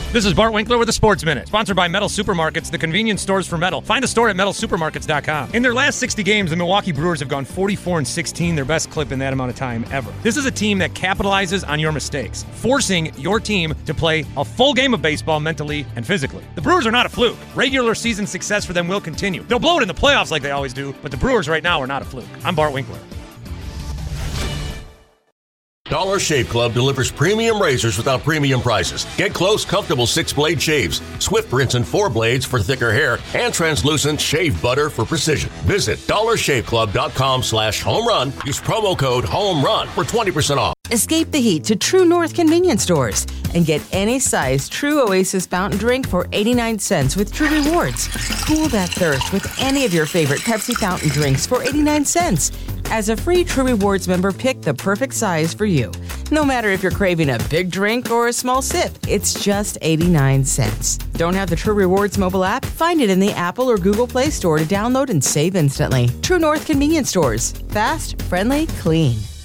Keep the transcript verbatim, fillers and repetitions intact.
This is Bart Winkler with the Sports Minute, sponsored by Metal Supermarkets, the convenience stores for metal. Find a store at metal supermarkets dot com. In their last sixty games, the Milwaukee Brewers have gone forty-four and sixteen, their best clip in that amount of time ever. This is a team that capitalizes on your mistakes, forcing your team to play a full game of baseball mentally and physically. The Brewers are not a fluke. Regular season success for them will continue. They'll blow it in the playoffs like they always do, but the Brewers right now are not a fluke. I'm Bart Winkler. Dollar Shave Club delivers premium razors without premium prices. Get close, comfortable six-blade shaves, swift rinse and four blades for thicker hair, and translucent shave butter for precision. Visit dollar shave club dot com slash home run. Use promo code HOMERUN for twenty percent off. Escape the heat to True North convenience stores and get any size True Oasis fountain drink for eighty-nine cents with True Rewards. Cool that thirst with any of your favorite Pepsi fountain drinks for eighty-nine cents. As a free True Rewards member, pick the perfect size for you. No matter if you're craving a big drink or a small sip, it's just eighty-nine cents. Don't have the True Rewards mobile app? Find it in the Apple or Google Play Store to download and save instantly. True North convenience stores. Fast, friendly, clean.